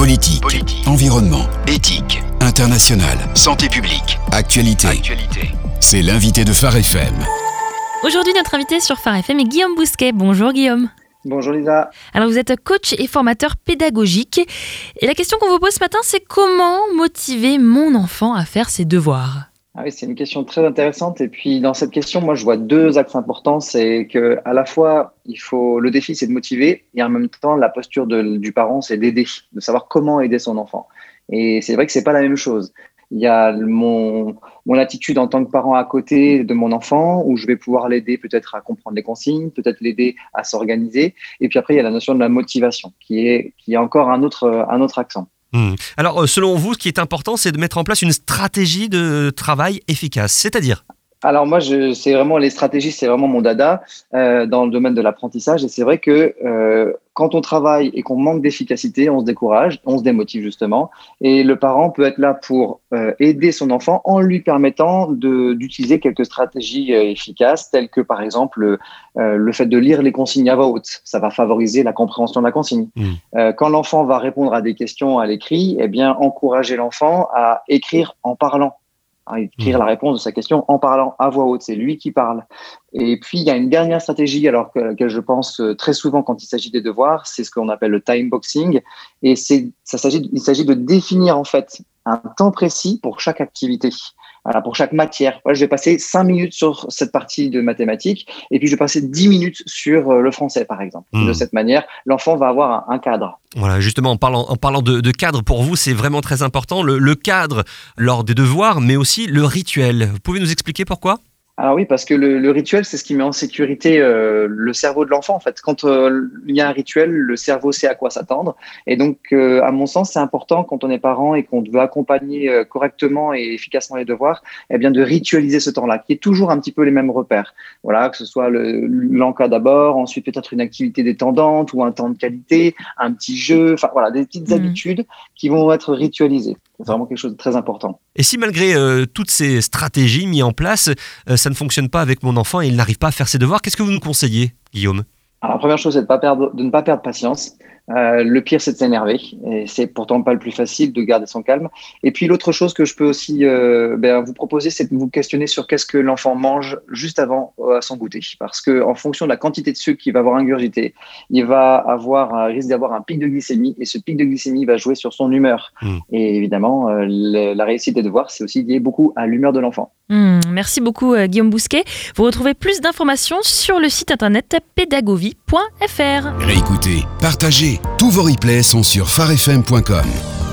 Politique, environnement, éthique, international, santé publique, actualité. C'est l'invité de Phare FM. Aujourd'hui, notre invité sur Phare FM est Guillaume Bousquet. Bonjour Guillaume. Bonjour Lisa. Alors vous êtes coach et formateur pédagogique. Et la question qu'on vous pose ce matin, c'est comment motiver mon enfant à faire ses devoirs ? Ah oui, c'est une question très intéressante. Et puis dans cette question, moi je vois deux axes importants. C'est que à la fois, le défi c'est de motiver, et en même temps la posture du parent c'est d'aider, de savoir comment aider son enfant. Et c'est vrai que c'est pas la même chose. Il y a mon attitude en tant que parent à côté de mon enfant, où je vais pouvoir l'aider peut-être à comprendre les consignes, peut-être l'aider à s'organiser. Et puis après, il y a la notion de la motivation, qui est encore un autre accent. Alors, selon vous, ce qui est important, c'est de mettre en place une stratégie de travail efficace, c'est-à-dire ? Alors moi, c'est vraiment les stratégies, c'est vraiment mon dada dans le domaine de l'apprentissage. Et c'est vrai que quand on travaille et qu'on manque d'efficacité, on se décourage, on se démotive justement. Et le parent peut être là pour aider son enfant en lui permettant d'utiliser quelques stratégies efficaces, telles que par exemple le fait de lire les consignes à voix haute. Ça va favoriser la compréhension de la consigne. Quand l'enfant va répondre à des questions à l'écrit, eh bien encourager l'enfant à écrire en parlant. Écrire la réponse de sa question en parlant à voix haute, c'est lui qui parle. Et puis, il y a une dernière stratégie, alors que je pense très souvent quand il s'agit des devoirs, c'est ce qu'on appelle le time boxing. Et il s'agit de définir en fait un temps précis pour chaque activité. Voilà, pour chaque matière. Voilà, je vais passer 5 minutes sur cette partie de mathématiques et puis je vais passer 10 minutes sur le français, par exemple. De cette manière, l'enfant va avoir un cadre. Voilà, justement, en parlant de cadre, pour vous, c'est vraiment très important. Le cadre lors des devoirs, mais aussi le rituel. Vous pouvez nous expliquer pourquoi ? Alors oui, parce que le rituel, c'est ce qui met en sécurité le cerveau de l'enfant. En fait, quand il y a un rituel, le cerveau sait à quoi s'attendre. Et donc, à mon sens, c'est important quand on est parent et qu'on veut accompagner correctement et efficacement les devoirs, eh bien de ritualiser ce temps-là, qui est toujours un petit peu les mêmes repères. Voilà, que ce soit l'encas d'abord, ensuite peut-être une activité détendante ou un temps de qualité, un petit jeu. Enfin voilà, des petites habitudes qui vont être ritualisées. C'est vraiment quelque chose de très important. Et si malgré toutes ces stratégies mises en place, ça ne fonctionne pas avec mon enfant et il n'arrive pas à faire ses devoirs, qu'est-ce que vous nous conseillez, Guillaume ? Alors, la première chose, c'est de ne pas perdre patience. Le pire, c'est de s'énerver. Et c'est pourtant pas le plus facile de garder son calme. Et puis, l'autre chose que je peux aussi vous proposer, c'est de vous questionner sur qu'est-ce que l'enfant mange juste avant son goûter. Parce que en fonction de la quantité de sucre qu'il va avoir ingurgité, il risque d'avoir un pic de glycémie. Et ce pic de glycémie va jouer sur son humeur. Et évidemment, la réussite des devoirs, c'est aussi lié beaucoup à l'humeur de l'enfant. Merci beaucoup Guillaume Bousquet. Vous retrouvez plus d'informations sur le site internet pédagovie.fr. Réécoutez, partagez. Tous vos replays sont sur pharefm.com.